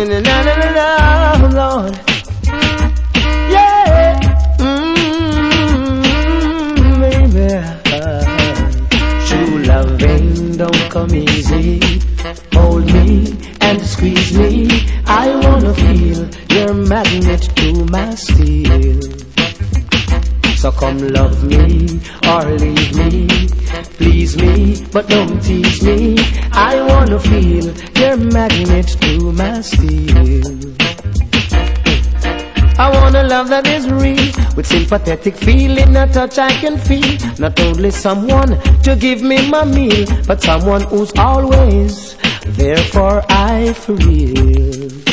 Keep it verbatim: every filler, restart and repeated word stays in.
na na na na, Lord. Yeah, mm, baby. True loving don't come easy. Hold me and squeeze me. I wanna feel your magnet to my steel. So come love me or leave me. Please me, but don't tease me. I wanna feel your magnet to my steel. I want a love that is real, with sympathetic feeling, a touch I can feel. Not only someone to give me my meal, but someone who's always there for I for real.